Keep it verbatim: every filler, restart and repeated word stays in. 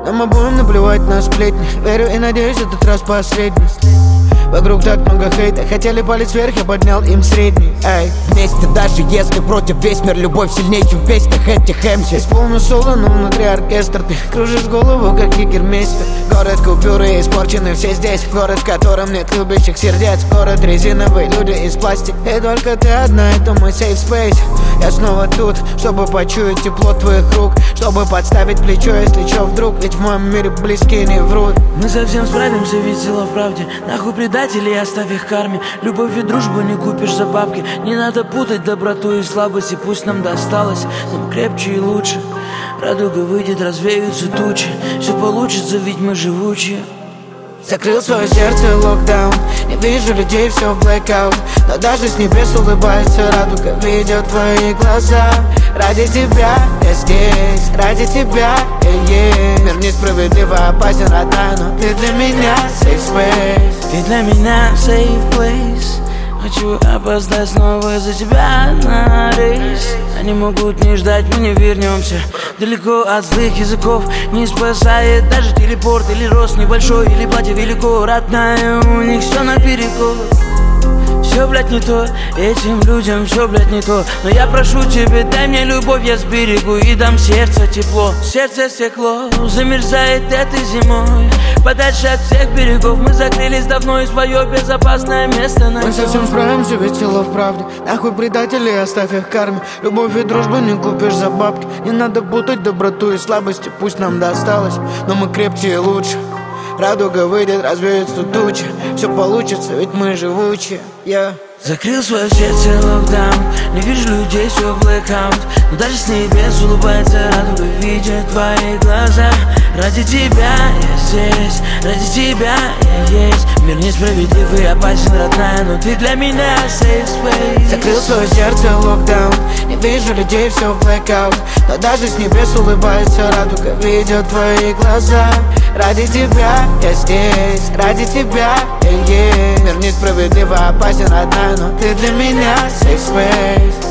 Нам обоим наплевать на сплетни. Верю и надеюсь, этот раз последний. Вокруг так много хейта, хотели палец вверх, я поднял им средний. Эй, вместе, даже если против весь мир, любовь сильнее, чем в песнях этих эм си. Здесь полный соло, но внутри оркестр. Ты кружишь голову, как егермейстер. Город купюры испорчены все здесь. Город, в котором нет любящих сердец. Город резиновый, люди из пластика. И только ты одна, это мой safe space. Я снова тут, чтобы почуять тепло твоих рук, чтобы подставить плечо, если чё вдруг. Ведь в моем мире близкие не врут. Мы совсем справимся, ведь сила в правде. Нахуй предателей, оставь их карме. Любовь и дружбу не купишь за бабки. Не надо путать доброту и слабость. И пусть нам досталось, нам крепче и лучше. Радуга выйдет, развеются тучи. Все получится, ведь мы живучие. Закрыл свое сердце локдаун. Не вижу людей, все в blackout. Но даже с небес улыбается радуга. Видят твои глаза. Ради тебя я здесь, ради тебя я есть. Мир несправедливо опасен, родная, но ты для меня safe space. Ты для меня safe place. Хочу опоздать снова за тебя на рейс. Они могут не ждать, мы не вернемся. Далеко от злых языков не спасает даже телепорт. Или рост небольшой, или платье велико. Родная, у них все наперекор. Все, блядь, не то, этим людям все, блядь, не то. Но я прошу тебя, дай мне любовь, я сберегу и дам сердце тепло. Сердце стекло, замерзает этой зимой. Подальше от всех берегов мы закрылись давно, и свое безопасное место найдем. Мы совсем справимся, ведь сила в правде. Нахуй предателей, оставь их карме. Любовь и дружбу не купишь за бабки. Не надо путать доброту и слабости. Пусть нам досталось, но мы крепче и лучше. Радуга выйдет, развеются тучи. Все получится, ведь мы живучие. Yeah. Закрыл свое сердце локдаун. Не вижу людей, все blackout. Но даже с небес улыбается радуга. Видят твои глаза. Ради тебя я здесь, ради тебя я есть. Мир несправедливый и опасен, родная, но ты для меня safe space. Закрыл свое сердце локдаун. Не вижу людей, все в blackout. Но даже с небес улыбается радуга. Видят твои глаза. Ради тебя я здесь, ради тебя я есть. Мир несправедливо опасен, родная, но ты для меня safe space.